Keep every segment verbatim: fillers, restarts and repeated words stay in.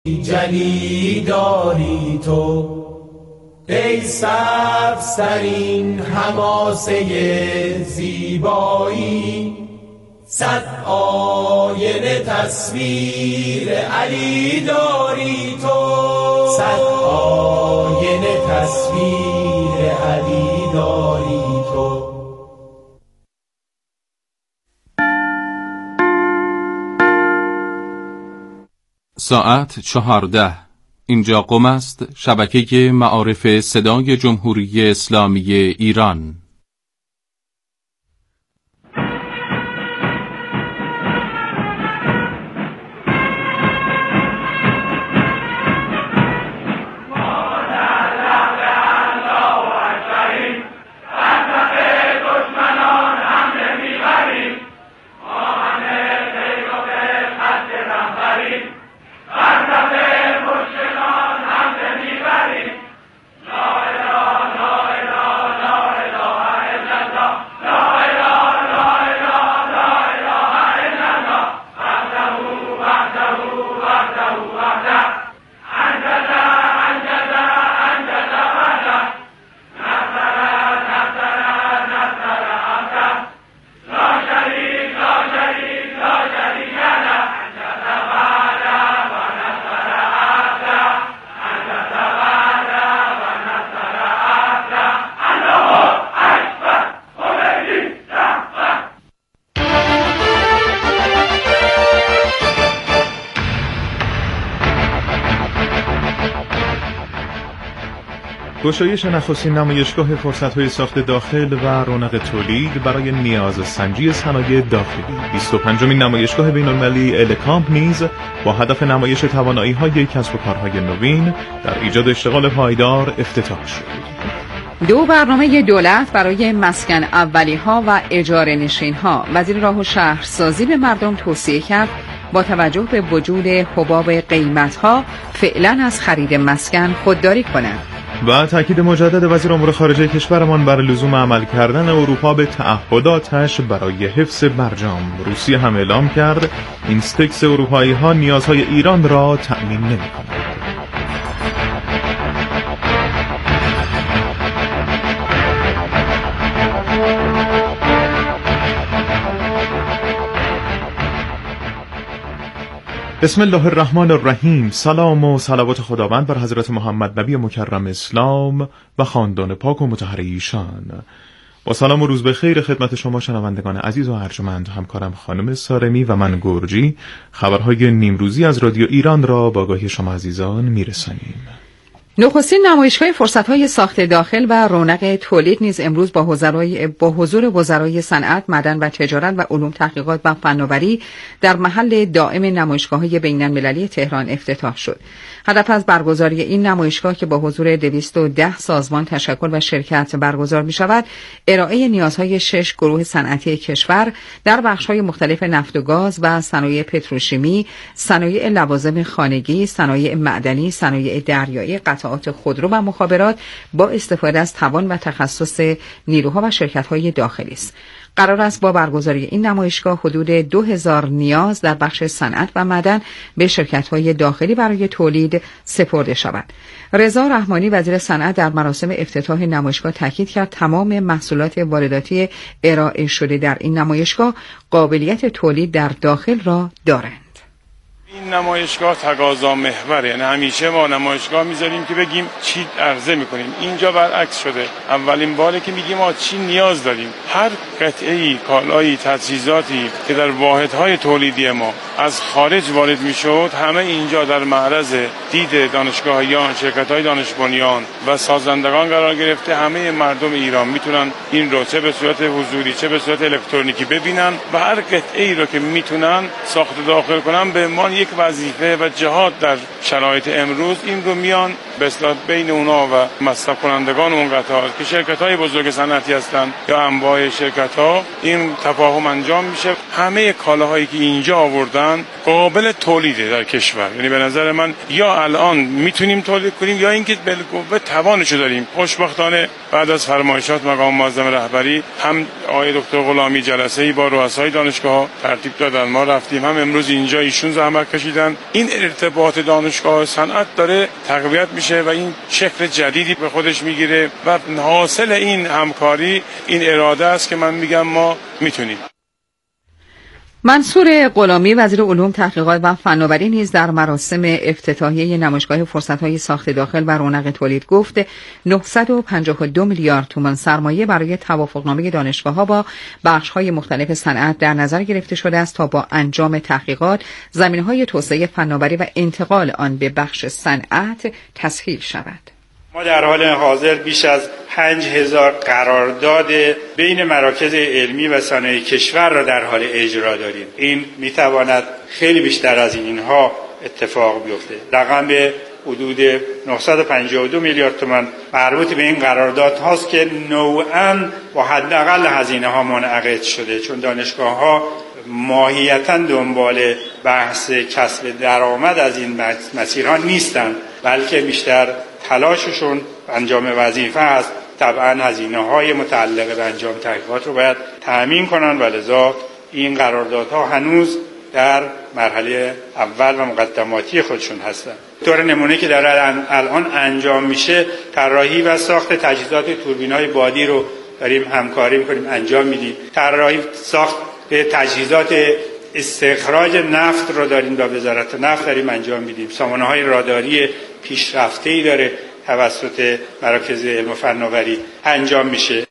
جلی داری تو ای سبزترین حماسه زیبایی، صد آینه تصویر علی داری تو، صد آینه تصویر علی داری تو. ساعت چهارده. اینجا قم است، شبکه معارف صدای جمهوری اسلامی ایران. گشایش نخستین نمایشگاه فرصت‌های ساخت داخل و رونق تولید برای نیاز سنجی صنایع داخلی. بیست و پنجمین نمایشگاه بین‌المللی الکامپ نیز با هدف نمایش توانایی‌های کسب و کارهای نوین در ایجاد اشتغال پایدار افتتاح شد. دو برنامه دولت برای مسکن اولی‌ها و اجاره نشین‌ها. وزیر راه و شهرسازی به مردم توصیه کرد با توجه به وجود حباب قیمت‌ها فعلاً از خرید مسکن خودداری کنند. و تاکید مجدد وزیر امور خارجه کشورمان بر لزوم عمل کردن اروپا به تعهداتش برای حفظ برجام. روسیه هم اعلام کرد اینستکس اروپایی ها نیازهای ایران را تأمین نمی کند. بسم الله الرحمن الرحیم. سلام و صلوات خداوند بر حضرت محمد نبی مکرم اسلام و خاندان پاک و مطهر ایشان. با سلام و روز بخیر خدمت شما شنوندگان عزیز و ارجمند، همکارم خانم سارمی و من گرجی خبرهای نیمروزی از رادیو ایران را با آگاهی شما عزیزان میرسانیم. نخستین نمایشگاه فرصت‌های ساخت داخل و رونق تولید نیز امروز با حضورای با حضور وزرای صنعت، معدن و تجارت و علوم تحقیقات و فناوری در محل دائم نمایشگاه‌های بین‌المللی تهران افتتاح شد. هدف از برگزاری این نمایشگاه که با حضور دویست و ده سازمان تشکل و شرکت برگزار می‌شود، ارائه نیازهای شش گروه صنعتی کشور در بخش‌های مختلف نفت و گاز و صنایع پتروشیمی، صنایع لوازم خانگی، صنایع معدنی، صنایع دریایی، قطعات خودرو و مخابرات با استفاده از توان و تخصص نیروها و شرکت‌های داخلی است. قرار است با برگزاری این نمایشگاه حدود دو هزار نیاز در بخش صنعت و معدن به شرکت‌های داخلی برای تولید سپرده شود. رضا رحمانی وزیر صنعت در مراسم افتتاح نمایشگاه تاکید کرد تمام محصولات وارداتی ارائه شده در این نمایشگاه قابلیت تولید در داخل را دارند. این نمایشگاه تقاضا محور، یعنی همیشه ما نمایشگاه میذاریم که بگیم چی عرضه میکنیم. اینجا برعکس شده، اولین باره که میگیم ما چی نیاز داریم. هر قطعه‌ای، کالایی، تجهیزاتی که در واحدهای تولیدی ما از خارج وارد میشد، همه اینجا در معرض دید دانشگاهیان، شرکت‌های دانش بنیان و سازندگان قرار گرفته. همه مردم ایران میتونن این رو چه به صورت حضوری چه به صورت الکترونیکی ببینن و هر قطعه‌ای رو که میتونن ساخت داخل کنن به ما یک وظیفه و جهاد در شرایط امروز این رو میان به اصطلاح بین اونا و مصرف کنندگان اون قطعات که شرکت‌های بزرگ صنعتی هستند یا انواع شرکت‌ها این تفاهم انجام میشه. همه کالاهایی که اینجا آوردن قابل تولیده در کشور. یعنی به نظر من یا الان میتونیم تولید کنیم یا اینکه بالقوه توانشو داریم. خوشبختانه بعد از فرمایشات مقام معظم رهبری هم آقای دکتر غلامی جلسه‌ای با رؤسای دانشگاه‌ها ترتیب دادن، ما رفتیم، هم امروز اینجا ایشون زحمت کشیدن. این ارتباط دانشگاه صنعت داره تقویت میشه و این شکل جدیدی به خودش میگیره و حاصل این همکاری این اراده است که من میگم ما میتونیم. منصور غلامی وزیر علوم، تحقیقات و فناوری نیز در مراسم افتتاحیه نمایشگاه فرصت‌های ساخت داخل و رونق تولید گفت نهصد و پنجاه و دو میلیارد تومان سرمایه برای توافقنامه دانشگاه‌ها با بخش‌های مختلف صنعت در نظر گرفته شده است تا با انجام تحقیقات زمینه‌های توسعه فناوری و انتقال آن به بخش صنعت تسهیل شود. ما در حال حاضر بیش از پنج هزار قرارداد بین مراکز علمی و صنایع کشور را در حال اجرا داریم. این میتواند خیلی بیشتر از اینها اتفاق بیفته. رقم به حدود نهصد و پنجاه و دو میلیارد تومان مربوط به این قرارداد هاست که نوعاً با حداقل هزینه ها منعقد شده، چون دانشگاه ها ماهیتاً دنبال بحث کسب درآمد از این مسیرها نیستند، بلکه بیشتر تلاششون انجام وظیفه است. طبعا هزینه‌های متعلق به انجام تحقیقات رو باید تأمین کنن و لذا این قراردادها هنوز در مرحله اول و مقدماتی خودشون هستن. طور نمونه که در الان انجام میشه، طراحی و ساخت تجهیزات توربین‌های بادی رو داریم همکاری می‌کنیم انجام میدیم. طراحی ساخت تجهیزات استخراج نفت رو داریم با وزارت نفت داریم انجام میدیم. سامانه‌های راداری پیشرفته‌ای داره توسط مراکز علم و فناوری انجام میشه.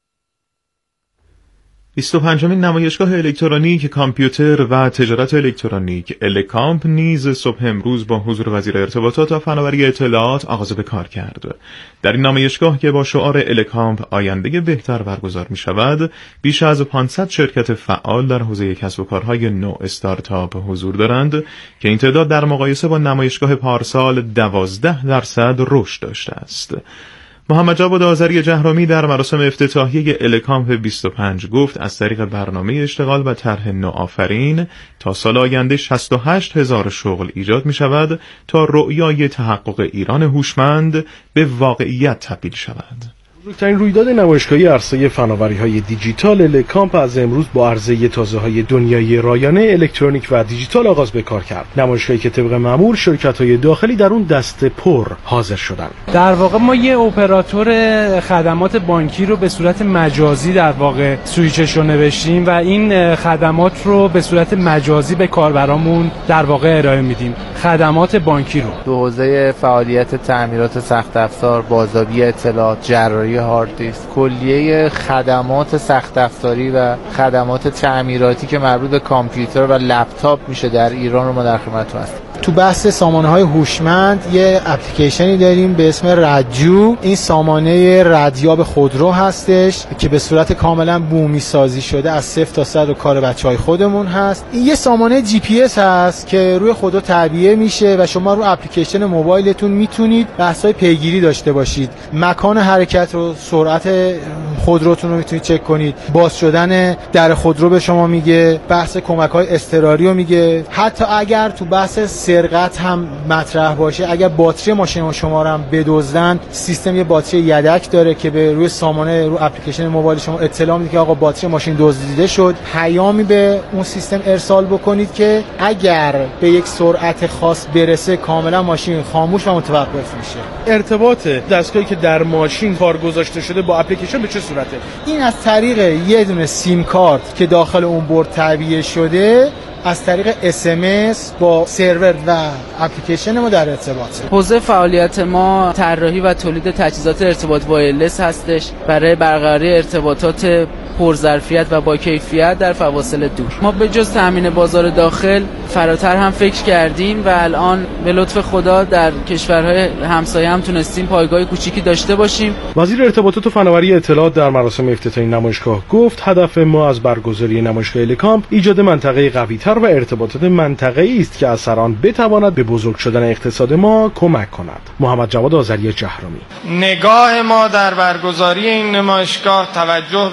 بیست و پنجمین نمایشگاه الکترونیک کامپیوتر و تجارت الکترونیک الکامپ نیز صبح امروز با حضور وزیر ارتباطات و فناوری اطلاعات آغاز به کار کرد. در این نمایشگاه که با شعار الکامپ آینده بهتر برگزار می شود، بیش از پانصد شرکت فعال در حوزه کسب و کارهای نو استارتاپ حضور دارند که این تعداد در مقایسه با نمایشگاه پارسال دوازده درصد رشد داشته است. محمد جواد آذری جهرومی در مراسم افتتاحیه الکامپ بیست و پنج گفت از طریق برنامه اشتغال و طرح نوآفرین تا سال آینده شصت و هشت هزار شغل ایجاد می شود تا رؤیای تحقق ایران هوشمند به واقعیت تبدیل شود. بزرگترین رویداد نمایشگاهی عرصه فناوری‌های دیجیتال الکامپ از امروز با عرضه تازه‌های دنیای رایانه الکترونیک و دیجیتال آغاز به کار کرد. نمایشگاهی که طبق معمول شرکت‌های داخلی در اون دسته پر حاضر شدند. در واقع ما یه اپراتور خدمات بانکی رو به صورت مجازی در واقع سویچش رو نوشتیم و این خدمات رو به صورت مجازی به کاربرامون در واقع ارائه میدیم. خدمات بانکی رو تو حوزه فعالیت تعمیرات سخت افزار، بازیابی اطلاعات، جراحی هارد دیسک، کلیه خدمات سخت افزاری و خدمات تعمیراتی که مربوط به کامپیوتر و لپتاپ میشه در ایران رو ما در خدمتتون هستیم. تو بحث سامانه‌های هوشمند یه اپلیکیشنی داریم به اسم رادیو. این سامانه ردیاب خودرو هستش که به صورت کاملا بومی سازی شده از صفر تا صد و کار بچهای خودمون هست. این یه سامانه جی پی اس هست که روی خودرو تعبیه میشه و شما رو اپلیکیشن موبایلتون میتونید بحث‌های پیگیری داشته باشید. مکان حرکت رو، سرعت خودروتون رو میتونید چک کنید. باز شدن در خودرو به شما میگه، بحث کمک‌های اضطراری رو میگه. حتی اگر تو بحث سرقت هم مطرح باشه، اگر باتری ماشین شما رو هم بدزدن، سیستم یه باتری یدک داره که به روی سامانه رو اپلیکیشن موبایل شما اطلاع میده که آقا باتری ماشین دزدیده شد. پیامی به اون سیستم ارسال بکنید که اگر به یک سرعت خاص برسه کاملا ماشین خاموش و متوقف میشه. ارتباط دستگاهی که در ماشین کار گذاشته شده با اپلیکیشن به چه صورته؟ این از طریق یه دونه سیم کارت که داخل اون برد تعبیه شده از طریق اس ام اس با سرور و اپلیکیشن ما در ارتباطه. حوزه فعالیت ما طراحی و تولید تجهیزات ارتباط وایرلس هستش برای برقراری ارتباطات پرظرفیت و با کیفیت در فواصل دور. ما به جز تامین بازار داخل فراتر هم فکر کردیم و الان به لطف خدا در کشورهای همسایه هم تونستیم پایگاه کوچیکی داشته باشیم. وزیر ارتباطات و فناوری اطلاعات در مراسم افتتاحیه نمایشگاه گفت هدف ما از برگزاری نمایشگاه الکامپ ایجاد منطقه قوی‌تر و ارتباطات منطقه‌ای است که از هر آن بتواند به بزرگ شدن اقتصاد ما کمک کند. محمد جواد آذری جهرومی. نگاه ما در برگزاری این نمایشگاه توجه به کشور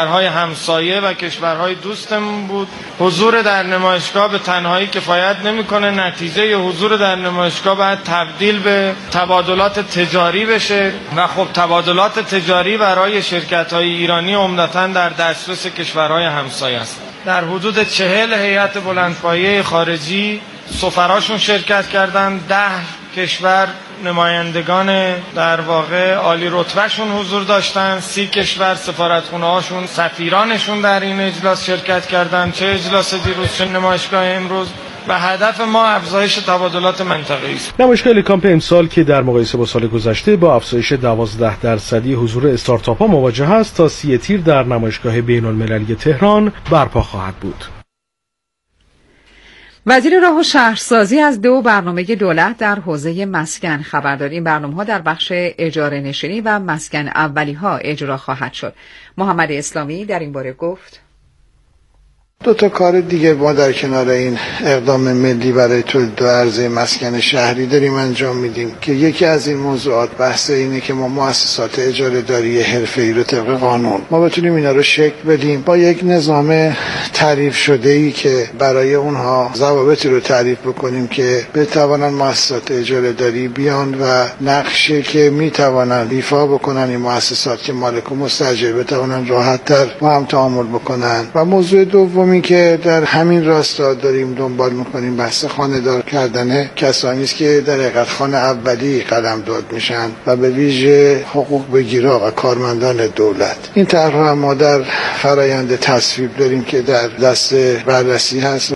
کشورهای همسایه و کشورهای دوستمون بود. حضور در نمایشگاه به تنهایی کفایت نمیکنه، نتیجه حضور در نمایشگاه باید تبدیل به تبادلات تجاری بشه و خب تبادلات تجاری برای شرکت‌های ایرانی عمدتاً در دسترس کشورهای همسایه است. در حدود چهل هیئت بلندپایه خارجی سفراشون شرکت کردن، ده کشور نمایندگان در واقع عالی رتبهشون حضور داشتن، سی کشور سفارتخونه هاشون سفیرانشون در این اجلاس شرکت کردن. چه اجلاس دیروز چه نمایشگاه امروز و هدف ما افزایش تبادلات منطقه‌ای است. نمایشگاه لیکامپ امسال که در مقایسه با سال گذشته با افزایش دوازده درصدی حضور استارتاپ‌ها مواجه است تا سی تیر در نمایشگاه بین‌المللی تهران برپا خواهد بود. وزیر راه و شهرسازی از دو برنامه دولت در حوزه مسکن خبر داد. این برنامه‌ها در بخش اجاره نشینی و مسکن اولی‌ها اجرا خواهد شد. محمد اسلامی در این باره گفت: دو تا کار دیگه ما در کنار این اقدام ملی برای تولید و عرضه مسکن شهری داریم انجام میدیم که یکی از این موضوعات بحث اینه که ما مؤسسات اجاره داری حرفه‌ای رو طبق قانون ما بتونیم اینا رو شکل بدیم با یک نظام تعریف شده‌ای که برای اونها ضوابطی رو تعریف بکنیم که بتوانن مؤسسات اجاره داری بیان و نقشی که میتوانن ایفا بکنن این مؤسسات که مالک و مستاجر بتوانن راحت‌تر با هم تعامل بکنن. و موضوع دوم این که در همین راستا داریم دنبال میکنیم بحث خانه‌دار کردن کسانی است که در حقیقت خانه اولی قدم داد میشن و به ویژه حقوق بگیرا و کارمندان دولت. این طرح ما در فرایند تصویب داریم که در دست بررسی هست.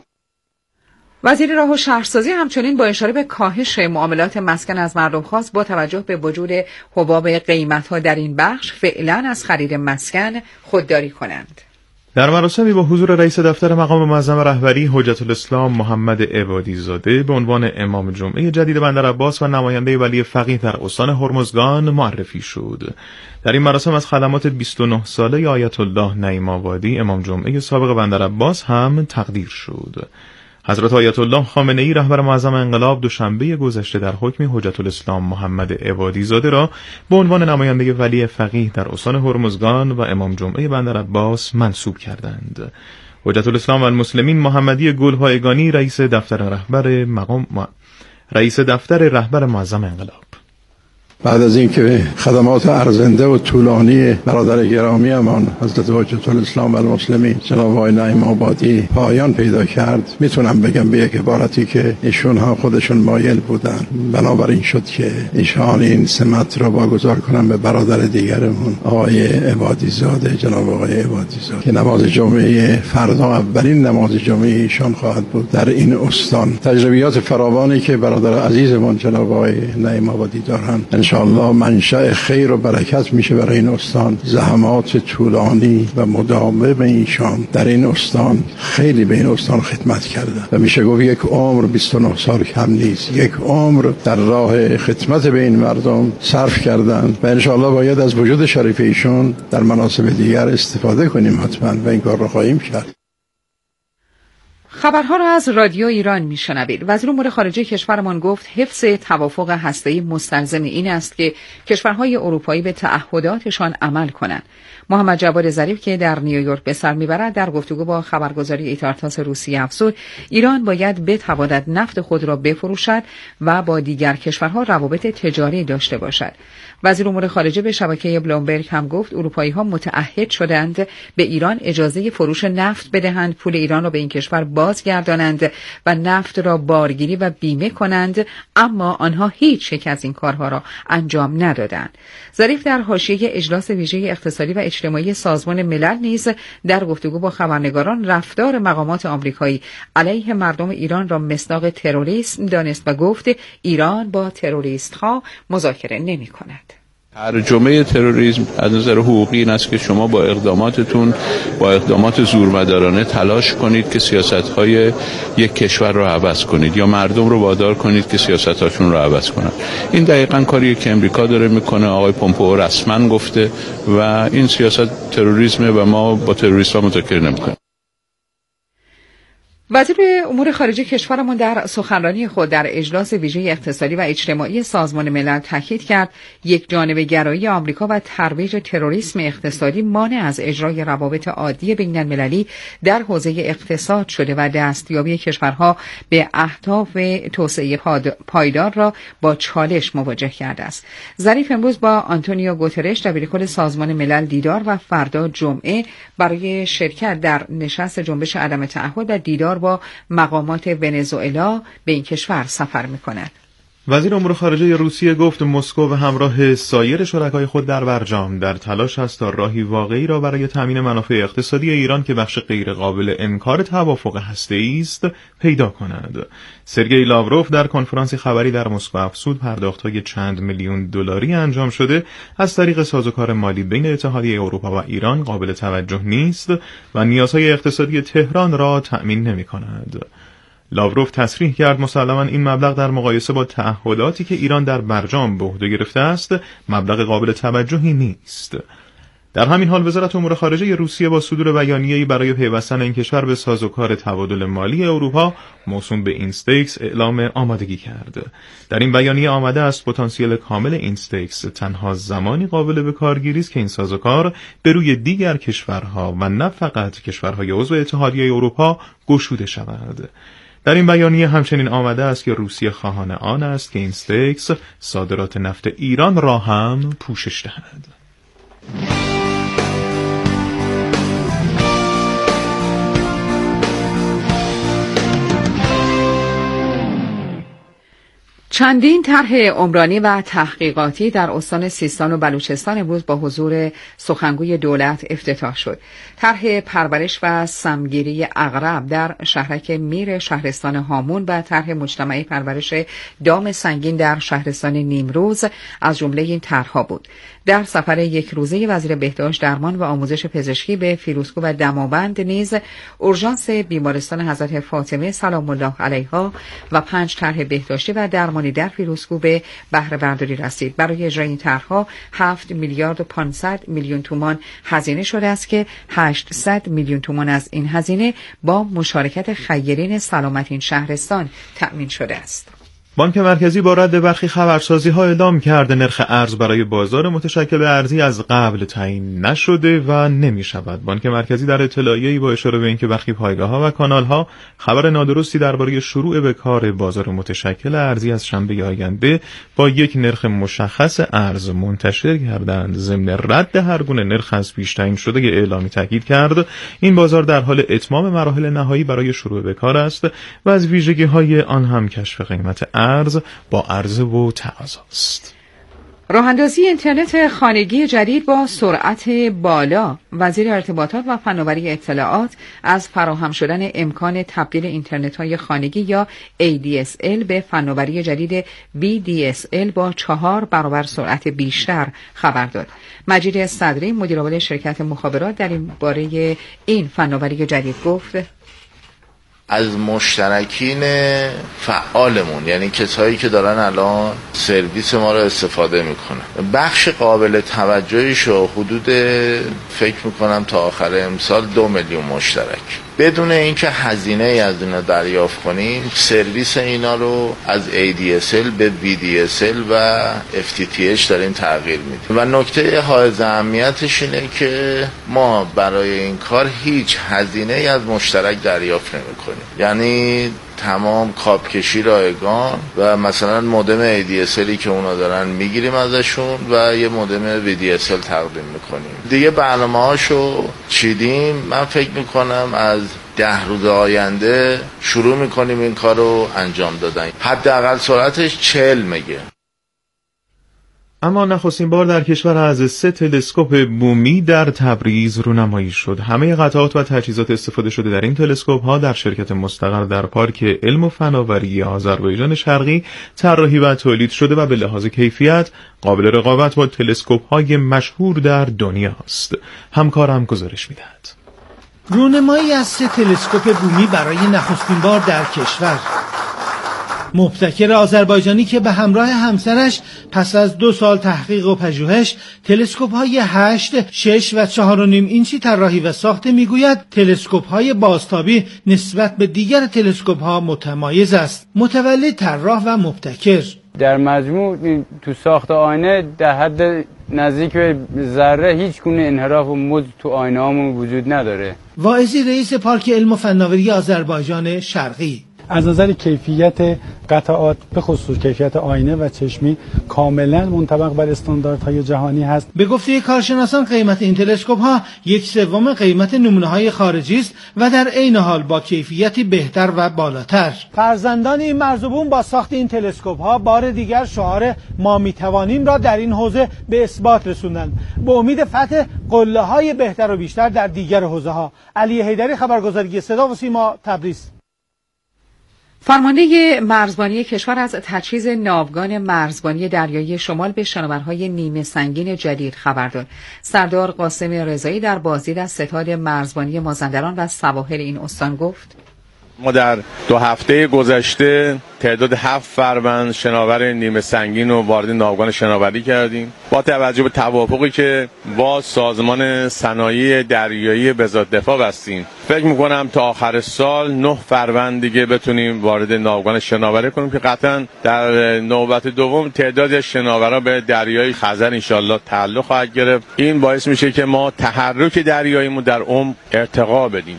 وزیر راه و شهرسازی همچنین با اشاره به کاهش معاملات مسکن از مردم خواست با توجه به وجود حباب قیمت‌ها در این بخش فعلا از خرید مسکن خودداری کنند. در مراسمی با حضور رئیس دفتر مقام معظم رهبری حجت الاسلام محمد عبادی زاده به عنوان امام جمعه جدید بندرعباس و نماینده ولی فقیه در استان هرمزگان معرفی شد. در این مراسم از خدمات بیست و نه ساله آیت الله نعیم آبادی امام جمعه سابق بندرعباس هم تقدیر شد. حضرت آیت الله خامنه‌ای رهبر معظم انقلاب دوشنبه گذشته در حکم حجت الاسلام محمد عبادی زاده را به عنوان نماینده ولی فقیه در استان هرمزگان و امام جمعه بندرعباس منصوب کردند. حجت الاسلام و المسلمین محمدی گلپایگانی رئیس دفتر رهبر مقام ما... رئیس دفتر رهبر معظم انقلاب بعد از اینکه خدمات ارزنده و طولانی برادر گرامی امان حضرت حجت الاسلام و المسلمین جناب آقای نعیم آبادی پایان پیدا کرد، میتونم بگم به یک عبارتی که ایشون ها خودشون مایل بودن، بنابراین شد که ایشان این سمت را واگذار کنم به برادر دیگرمون آقای عبادی زاده، جناب آقای عبادی زاده که نماز جمعه فردا اولین نماز جمعه ایشان خواهد بود در این استان. تجربیات فراوانی که برادر عزیزمون جناب آقای نعیم آبادی دارن انشاءالله منشأ خیر و برکت میشه برای این استان. زحمات طولانی و مداوم به ایشان در این استان خیلی به این استان خدمت کرده و میشه گفت یک عمر بیست و نه سال کم نیست، یک عمر در راه خدمت به این مردم صرف کردن و انشاءالله باید از وجود شریف ایشون در مناسب دیگر استفاده کنیم حتما و این کار رو خواهیم کرد. خبرها را از رادیو ایران میشنوید. وزیر امور خارجه کشورمان گفت حفظ توافق هسته‌ای مستلزم این است که کشورهای اروپایی به تعهداتشان عمل کنند. محمد جواد ظریف که در نیویورک به سر میبرد در گفتگو با خبرگزاری ایتارتاس روسیه افزود ایران باید بتواند نفت خود را بفروشد و با دیگر کشورها روابط تجاری داشته باشد. وزیر امور خارجه به شبکه بلومبرگ هم گفت اروپایی‌ها متعهد شدند به ایران اجازه فروش نفت بدهند، پول ایران را به این کشور بازگردانند و نفت را بارگیری و بیمه کنند، اما آنها هیچ یک از این کارها را انجام ندادند. ظریف در حاشیه اجلاس ویژه اقتصادی و اجتماعی سازمان ملل نیز در گفتگو با خبرنگاران رفتار مقامات آمریکایی علیه مردم ایران را مصداق تروریسم دانست و گفت ایران با تروریست‌ها مذاکره نمی‌کند. ترجمه تروریسم از نظر حقوقی این است که شما با اقداماتتون با اقدامات زورمدارانه تلاش کنید که سیاست‌های یک کشور رو عوض کنید یا مردم رو وادار کنید که سیاست‌هاشون رو عوض کنن. این دقیقاً کاریه که امریکا داره میکنه. آقای پومپئو رسما گفته و این سیاست تروریسمه و ما با تروریست‌ها مذاکره نمی‌کنیم. وزیر امور خارجه کشورمان در سخنرانی خود در اجلاس ویژه اقتصادی و اجتماعی سازمان ملل تاکید کرد یک جانبه گرایی آمریکا و ترویج تروریسم اقتصادی مانع از اجرای روابط عادی بین المللی در حوزه اقتصاد شده و دستیابی کشورها به اهداف توسعه پایدار را با چالش مواجه کرده است. ظریف امروز با آنتونیو گوترش دبیرکل سازمان ملل دیدار و فردا جمعه برای شرکت در نشست جنبش عدم تعهد و دیدار با مقامات ونزوئلا به این کشور سفر می‌کند. وزیر امور خارجه روسیه گفت مسکو و همراه سایر شرکای خود در برجام در تلاش است تا راهی واقعی را برای تامین منافع اقتصادی ایران که بخش غیر قابل انکار توافق هسته‌ای است پیدا کند. سرگئی لاوروف در کنفرانسی خبری در مسکو افزود پرداخت‌های چند میلیون دلاری انجام شده از طریق سازوکار مالی بین اتحادیه اروپا و ایران قابل توجه نیست و نیازهای اقتصادی تهران را تأمین نمی‌کند. لاوروف تصریح کرد مسلماً این مبلغ در مقایسه با تعهداتی که ایران در برجام به عهده گرفته است مبلغ قابل توجهی نیست. در همین حال وزارت امور خارجه روسیه با صدور بیانیه‌ای برای پیوستن این کشور به سازوکار تبادل مالی اروپا موسوم به اینستکس اعلام آمادگی کرد. در این بیانیه آمده است پتانسیل کامل اینستکس تنها زمانی قابل به کارگیری است که این سازوکار به روی دیگر کشورها و نه فقط کشورهای عضو اتحادیه اروپا گشوده شود. در این بیانیه همچنین آمده است که روسیه خواهان آن است که اینستکس صادرات نفت ایران را هم پوشش دهد. چندین طرح عمرانی و تحقیقاتی در استان سیستان و بلوچستان امروز با حضور سخنگوی دولت افتتاح شد. طرح پرورش و سمگیری عقرب در شهرک میر شهرستان هامون و طرح مجتمعی پرورش دام سنگین در شهرستان نیمروز از جمله این طرح‌ها بود. در سفر یک روزه وزیر بهداشت، درمان و آموزش پزشکی به فیروزکوه و دماوند نیز اورژانس بیمارستان حضرت فاطمه سلام الله علیها و پنج طرح بهداشتی و درمانی در فیروزکوه به بهره برداری رسید. برای اجرای این طرح‌ها هفت میلیارد و پانصد میلیون تومان هزینه شده است که هشتصد میلیون تومان از این هزینه با مشارکت خیرین سلامت این شهرستان تأمین شده است. بانک مرکزی با رد برخی خبرسازی‌ها اعلام کرده نرخ ارز برای بازار متشکل ارزی از قبل تعیین نشده و نمی‌شود. بانک مرکزی در اطلاعیه‌ای با اشاره به اینکه برخی پایگاه‌ها و کانال‌ها خبر نادرستی درباره شروع به کار بازار متشکل ارزی از شنبه آینده با یک نرخ مشخص ارز منتشر کردند، ضمن رد هر گونه نرخ از پیش تعیین شده اعلامی تاکید کرد این بازار در حال اتمام مراحل نهایی برای شروع به کار است و از ویژگی‌های آن هم کشف قیمت ارز با عرضه و تقاضا است. راه اندازی اینترنت خانگی جدید با سرعت بالا. وزیر ارتباطات و فناوری اطلاعات از فراهم شدن امکان تبدیل اینترنت‌های خانگی یا ای دی اس ال به فناوری جدید وی دی اس ال با چهار برابر سرعت بیشتر خبر داد. مجید صدری مدیرعامل شرکت مخابرات در این باره این فناوری جدید گفت: از مشترکین فعالمون، یعنی کسایی که دارن الان سرویس ما رو استفاده میکنن، بخش قابل توجهیشو حدود فکر میکنم تا آخر امسال دو میلیون مشترک، بدون اینکه هزینه از اینا دریافت کنیم سرویس اینا رو از ای دی اس ال به وی دی اس ال و اف تی تی اچ داریم تغییر میدیم. و نکته حائز اهمیتش اینه که ما برای این کار هیچ هزینه از مشترک دریافت نمیکنیم، یعنی تمام کابکشی رایگان و مثلا مودم ای دی اس ال که اونا دارن میگیریم ازشون و یه مودم وی دی اس ال تقدیم میکنیم. دیگه برنامه هاشو چیدیم، من فکر میکنم از ده روز آینده شروع میکنیم این کار رو انجام دادن. حداقل سرعتش چهل مگه. اما نخستین بار در کشور از سه تلسکوپ بومی در تبریز رونمایی شد. همه قطعات و تجهیزات استفاده شده در این تلسکوپ‌ها در شرکت مستقر در پارک علم و فناوری آذربایجان شرقی طراحی و تولید شده و به لحاظ کیفیت قابل رقابت با تلسکوپ‌های مشهور در دنیا است. همکارم گزارش می‌دهد. رونمایی از سه تلسکوپ بومی برای نخستین بار در کشور. مبتکر آذربایجانی که به همراه همسرش پس از دو سال تحقیق و پژوهش تلسکوپ‌های هشت، شش و چهار و نیم اینچی طراحی و ساخته میگوید تلسکوپ‌های بازتابی نسبت به دیگر تلسکوپ‌ها متمایز است. متولد طراح و مبتکر در مجموع تو ساخت آینه در حد نزدیک به ذره هیچ گونه انحراف و مزد تو آینه هامون وجود نداره. واعظی رئیس پارک علم و فناوری آذربایجان شرقی: از نظر کیفیت قطعات به خصوص کیفیت آینه و چشمی کاملا منطبق بر استانداردهای جهانی هست. به گفته کارشناسان قیمت این تلسکوپ ها یک سوم قیمت نمونه های خارجی است و در عین حال با کیفیتی بهتر و بالاتر. فرزندان این مرزبون با ساخت این تلسکوپ ها بار دیگر شعار ما میتوانیم را در این حوزه به اثبات رسوندند، به امید فتح قله های بهتر و بیشتر در دیگر حوزه ها. علی حیدری، خبرگزاری صدا و سیما، تبریز. فرمانده مرزبانی کشور از تجهیز ناوگان مرزبانی دریایی شمال به شناورهای نیمه سنگین جدید خبر داد. سردار قاسم رضایی در بازدید از ستاد مرزبانی مازندران و سواحل این استان گفت: ما در دو هفته گذشته تعداد هفت فروند شناور نیمه سنگین رو وارد ناوگان شناوری کردیم. با توجه به توافقی که با سازمان صنایع دریایی وزارت دفاع بستیم، فکر میکنم تا آخر سال نه فروند دیگه بتونیم وارد ناوگان شناوری کنیم که قطعا در نوبت دوم تعدادی از شناورا به دریای خزر انشالله تعلق خواهد گرفت. این باعث میشه که ما تحرک دریاییمون در عمق ارتقا بدیم.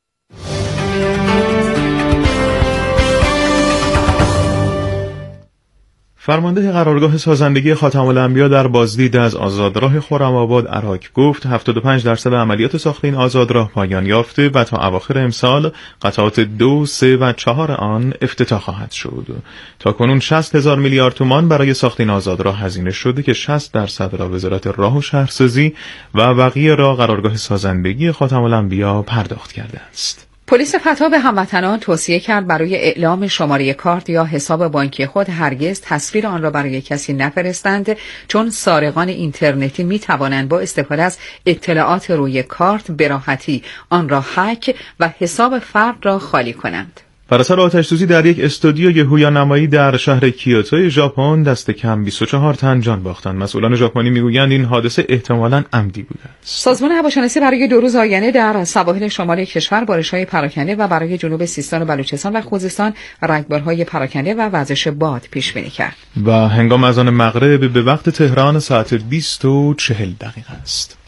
فرمانده قرارگاه سازندگی خاتم الانبیا در بازدید از آزادراه خرم‌آباد عراق گفت هفتاد و پنج درصد عملیات ساخت این آزادراه پایان یافته و تا اواخر امسال قطعات دو، سه و چهار آن افتتاح خواهد شد. تا کنون شصت هزار میلیارد تومان برای ساخت این آزادراه هزینه شده که شصت درصد را وزارت راه و شهرسازی و بقیه را قرارگاه سازندگی خاتم الانبیا پرداخت کرده است. پلیس فتا به هموطنان توصیه کرد برای اعلام شماره کارت یا حساب بانکی خود هرگز تصویر آن را برای کسی نفرستند، چون سارقان اینترنتی می توانند با استفاده از اطلاعات روی کارت به راحتی آن را هک و حساب فرد را خالی کنند. بر اثر آتش‌سوزی در یک استودیوی هویانمایی در شهر کیوتو ژاپن دست کم بیست و چهار تن جان باختند. مسئولان ژاپنی میگویند این حادثه احتمالاً عمدی بوده است. سازمان هواشناسی برای دو روز آینده در سواحل شمال کشور بارش‌های پراکنده و برای جنوب سیستان و بلوچستان و خوزستان رگبارهای پراکنده و وزش باد پیش بینی کرد. و هنگام اذان مغرب به وقت تهران ساعت بیست و چهل دقیقه است.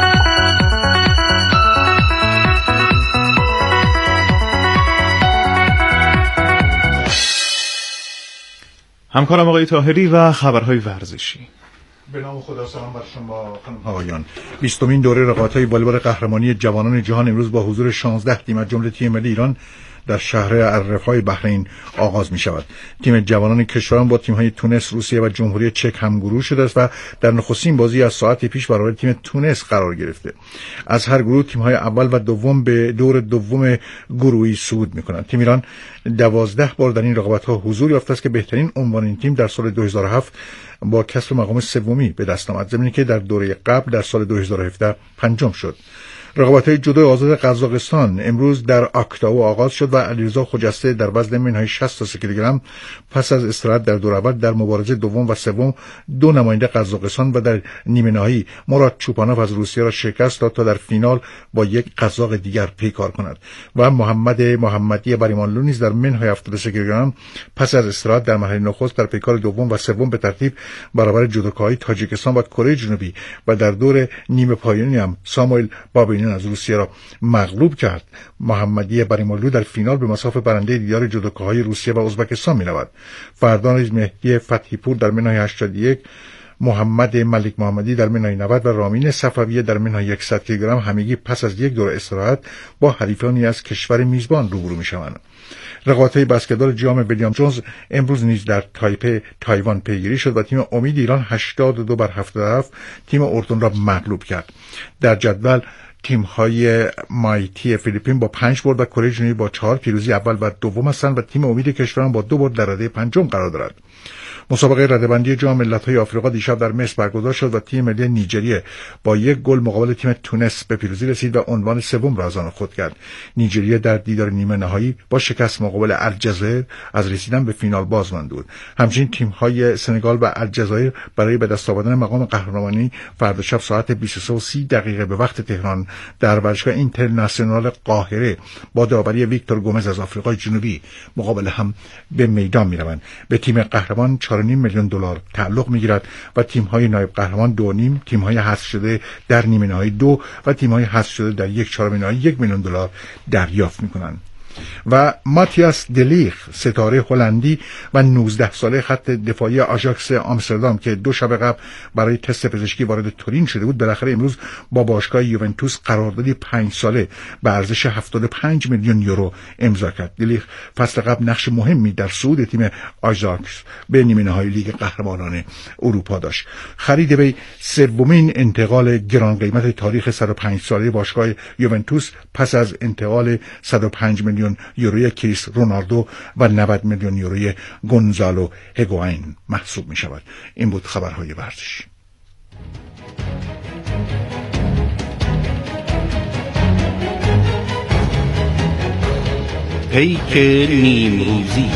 همکارم آقای طاهری و خبرهای ورزشی. به نام خدا، سلام بر شما خانم آقایان. بیستمین دوره رقابت‌های والیبال قهرمانی جوانان جهان امروز با حضور شانزده تیم از جمله تیم ملی ایران در شهر الرفای بحرین آغاز می شود. تیم جوانان کشوران با تیم‌های تونس، روسیه و جمهوری چک همگروه شده است و در نخستین بازی از ساعت پیش برابر تیم تونس قرار گرفته. از هر گروه تیم‌های اول و دوم به دور دوم گروهی صعود می‌کنند. تیم ایران دوازده بار در این رقابت‌ها حضور یافته است که بهترین عنوان این تیم در سال دو هزار و هفت با کسب مقام سومی به دست آمد، زمینی که در دوره قبل در سال دو هزار و هفده پنجم شد. رقابت‌های جودو آزاد قزاقستان امروز در آکتاو آغاز شد و علیرضا خجسته در وزن منهای شصت تا سی کیلوگرم پس از استراحت در دور اول در مبارزه دوم و سوم دو نماینده قزاقستان و در نیمه نهایی مراد چوپانوف از روسیه را شکست داد تا در فینال با یک قزاق دیگر پیکار کند. و محمد محمدی بریمانلو نیز در منهای هفتاد و سه کیلوگرم پس از استراحت در مرحله نخست در پیکار دوم و سوم به ترتیب برابر جودوکاهای تاجیکستان و کره جنوبی و در دور نیمه پایانی هم ساموئل بابینین از روسیه را مغلوب کرد. محمدی بریمالو در فینال به مسافت برنده دیدار جودوکاهای روسیه و ازبکستان می‌رود. فردا نیز مهدی فتحی پور در منهای هشتاد و یک، محمد ملک محمدی در منهای نود و رامین صفویه در منهای صد کیلوگرم همگی پس از یک دور استراحت با حریفانی از کشور میزبان روبرو می‌شوند. رقابت‌های بسکتبال جام ویلیام جونز امروز نیز در تایپه تایوان پیگیری شد و تیم امید ایران هشتاد و دو بر هفتاد و هفت تیم اردن را مغلوب کرد. در جدول تیم‌های مایتی فیلیپین با پنج برد و کره جنوبی با چهار پیروزی اول و دوم هستند و تیم امید کشوران با دو برد در رده پنجم قرار دارد. مسابقه رده‌بندی جام ملت‌های آفریقا دیشب در مصر برگزار شد و تیم ملی نیجریه با یک گل مقابل تیم تونس به پیروزی رسید و عنوان سوم را از آن خود کرد. نیجریه در دیدار نیمه نهایی با شکست مقابل الجزایر از رسیدن به فینال باز مانده بود. همچنین تیم‌های سنگال و الجزایر برای به دست آوردن مقام قهرمانی فردا شب ساعت بیست و سه و سی دقیقه به وقت تهران در ورزشگاه اینترنشنال قاهره با داوری ویکتور گومز از آفریقای جنوبی مقابل هم به میدان می‌روند. به تیم قهرمان چهار و نیم میلیون دلار تعلق می‌گیرد و تیم‌های نایب قهرمان دو و نیم، تیم‌های حذف شده در نیمه نهایی دو و تیم‌های حذف شده در یک چهارم نهایی یک میلیون دلار دریافت می‌کنند. و ماتیاس دلیخ ستاره هلندی و نوزده ساله خط دفاعی آژاکس آمستردام که دو شب قبل برای تست پزشکی وارد تورین شده بود بالاخره امروز با باشگاه یوونتوس قراردادی پنج ساله به ارزش هفتاد و پنج میلیون یورو امضا کرد. دلیخ فصل قبل نقش مهمی در صعود تیم آژاکس به نیمه نهایی لیگ قهرمانان اروپا داشت. خرید وی سومین انتقال گران قیمت تاریخ صد و پنج ساله باشگاه یوونتوس پس از انتقال صد و پنج میلیون یوروی کریس رونالدو و نود میلیون یوروی گونزالو هگواین محسوب می شود. این بود خبرهای ورزشی. پیک نیمروزی.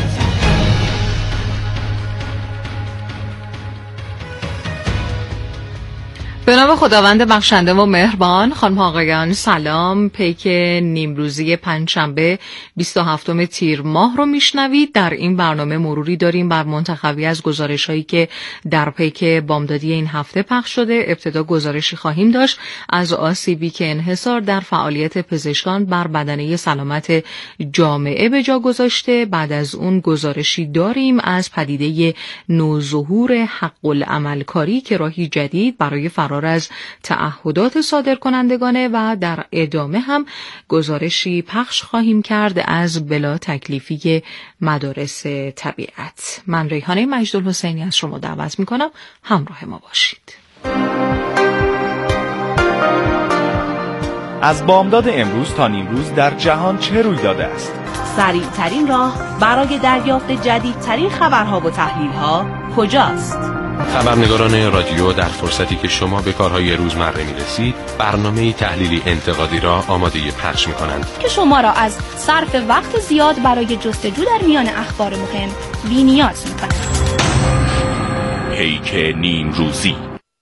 به نام خداوند بخشنده و مهربان. خانم آقایان سلام. پیک نیمروزی پنجشنبه بیست و هفتم تیر ماه رو میشنوید. در این برنامه مروری داریم بر منتخبی از گزارش‌هایی که در پیک بامدادی این هفته پخش شده. ابتدا گزارشی خواهیم داشت از آسیبی که انحصار در فعالیت پزشکان بر بدنه سلامت جامعه به جا گذاشته. بعد از اون گزارشی داریم از پدیده نوظهور حق العملکاری که راهی جدید برای فرار از تعهدات صادر کنندگانه و در ادامه هم گزارشی پخش خواهیم کرد از بلا تکلیفی مدارس طبیعت. من ریحانه مجدالحسینی از شما دعوت می کنم همراه ما باشید. از بامداد امروز تا نیمروز در جهان چه روی داده است؟ سریع ترین راه برای دریافت جدیدترین خبرها و تحلیل‌ها کجاست؟ خبرنگاران رادیو در فرصتی که شما به کارهای روزمره می‌رسید، برنامه تحلیلی انتقادی را آماده پخش می‌کنند که شما را از صرف وقت زیاد برای جستجو در میان اخبار مهم بی‌نیاز می‌کند. پیک نیمروزی.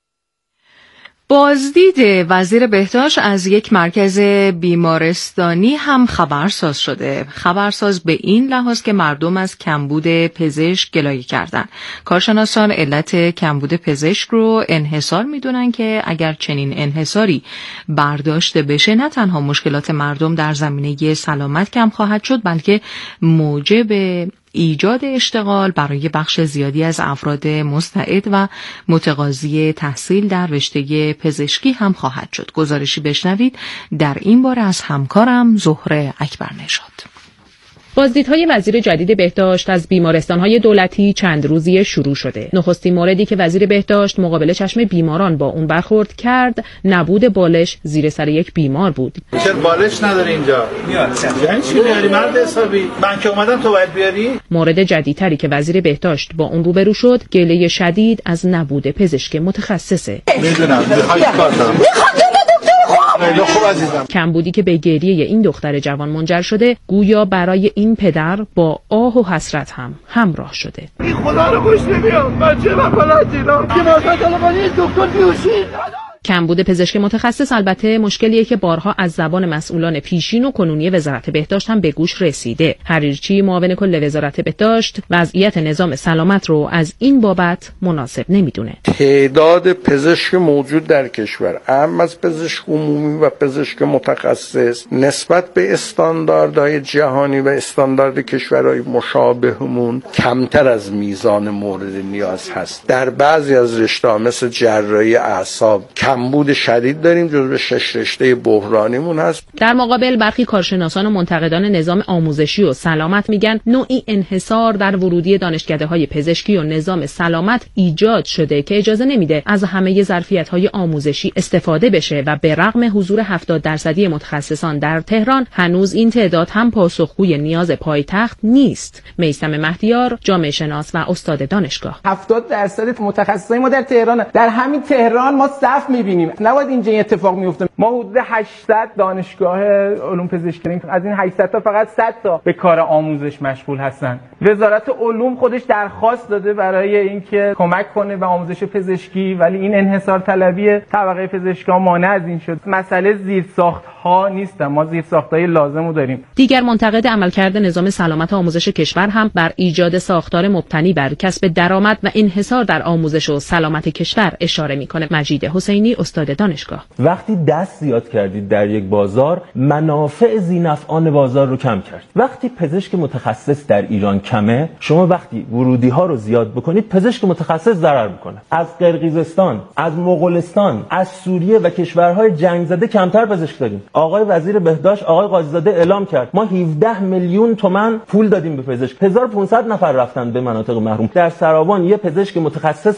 بازدید وزیر بهداشت از یک مرکز بیمارستانی هم خبرساز شده. خبرساز به این لحاظ که مردم از کمبود پزشک گلایه کردن. کارشناسان علت کمبود پزشک رو انحصار میدونن که اگر چنین انحصاری برداشته بشه نه تنها مشکلات مردم در زمینه سلامت کم خواهد شد بلکه موجب ایجاد اشتغال برای بخش زیادی از افراد مستعد و متقاضی تحصیل در رشته پزشکی هم خواهد شد. گزارشی بشنوید در این باره از همکارم زهره اکبرنژاد. بازدیدهای وزیر جدید بهداشت از بیمارستان‌های دولتی چند روزی شروع شده. نخستین موردی که وزیر بهداشت مقابل چشم بیماران با اون برخورد کرد، نبود بالش زیر سر یک بیمار بود. چرا بالش نداره اینجا؟ میاد. یعنی چی میاری مرد حسابی؟ من که اومدم تو باید بیاری؟ مورد جدیدتری که وزیر بهداشت با اون روبرو شد، گله شدید از نبود پزشک متخصصه. میدونم. میخوای کار کنم. کمبودی که به گریه این دختر جوان منجر شده گویا برای این پدر با آه و حسرت هم همراه شده. این خدا رو گوش نمیام. بچه من بلد اینا که واسه طالبانی دکتر بیوشین. کمبود پزشک متخصص البته مشکلیه که بارها از زبان مسئولان پیشین و کنونی وزارت بهداشت هم به گوش رسیده. حریرچی معاون کل وزارت بهداشت وضعیت نظام سلامت رو از این بابت مناسب نمیدونه. تعداد پزشک موجود در کشور، اهم از پزشک عمومی و پزشک متخصص، نسبت به استانداردهای جهانی و استاندارد کشورهای مشابهمون کمتر از میزان مورد نیاز هست. در بعضی از رشته‌ها مثل جراحی اعصاب کمبود شدید داریم، جزو شش رشته بحرانیمون هست. در مقابل برخی کارشناسان و منتقدان نظام آموزشی و سلامت میگن نوعی انحصار در ورودی دانشکده‌های پزشکی و نظام سلامت ایجاد شده که اجازه نمیده از همه ظرفیت‌های آموزشی استفاده بشه و به رغم حضور هفتاد درصدی متخصصان در تهران هنوز این تعداد هم پاسخگوی نیاز پایتخت نیست. میثم مهدیار، جامعه شناس و استاد دانشگاه: هفتاد درصد متخصصای ما در تهران، در همین تهران ما صف می‌بینیم. نباید اینجا اتفاق میفته. ما حدود هشتصد دانشگاه علوم پزشکی داریم. از این هشتصد تا فقط صد تا به کار آموزش مشغول هستن. وزارت علوم خودش درخواست داده برای اینکه کمک کنه به آموزش پزشکی، ولی این انحصار طلبی طبقه پزشکان مانع از این شد. مسئله زیرساخت ها نیستن، ما زیرساخت‌های لازم رو داریم. دیگر منتقد عملکرد نظام سلامت آموزش کشور هم بر ایجاد ساختار مبتنی بر کسب درآمد و انحصار در آموزش و سلامت کشور اشاره میکنه. مجید حسینی، استاد دانشگاه: وقتی دست زیاد کردید در یک بازار، منافع ذی‌نفعان بازار رو کم کرد. وقتی پزشک متخصص در ایران کمه، شما وقتی ورودی ها رو زیاد بکنید، پزشک متخصص ضرر میکنه. از قرقیزستان، از مغولستان، از سوریه و کشورهای جنگ زده کمتر پزشک داریم. آقای وزیر بهداشت آقای قاضی‌زاده اعلام کرد ما هفده میلیون تومان پول دادیم به پزشک. هزار و پانصد نفر رفتن به مناطق محروم. در سراوان یه پزشک متخصص